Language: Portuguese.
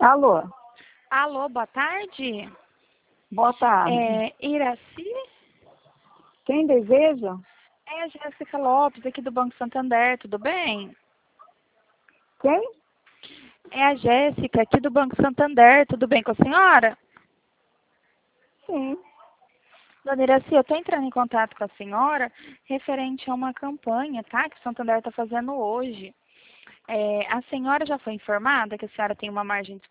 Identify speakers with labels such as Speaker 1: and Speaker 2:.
Speaker 1: Alô,
Speaker 2: Alô, boa tarde.
Speaker 1: boa tarde.
Speaker 2: Iraci?
Speaker 1: Quem deseja?
Speaker 2: É a Jéssica Lopes, aqui do Banco Santander, tudo bem?
Speaker 1: Quem?
Speaker 2: É a Jéssica, aqui do Banco Santander, tudo bem com a senhora?
Speaker 1: Sim.
Speaker 2: Dona Iraci, eu estou entrando em contato com a senhora referente a uma campanha, tá? Que o Santander está fazendo hoje. A senhora já foi informada que a senhora tem uma margem